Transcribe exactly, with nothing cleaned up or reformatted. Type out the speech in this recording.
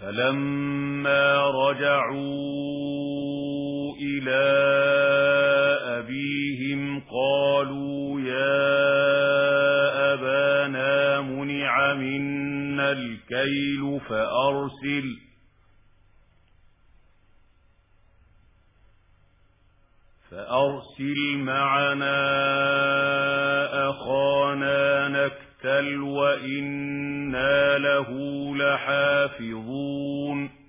فلما رجعوا إلى أبيهم قالوا يا أبانا منع منا الكيل فأرسل فأرسل معنا أخانا نكتل وإنا له لحافظون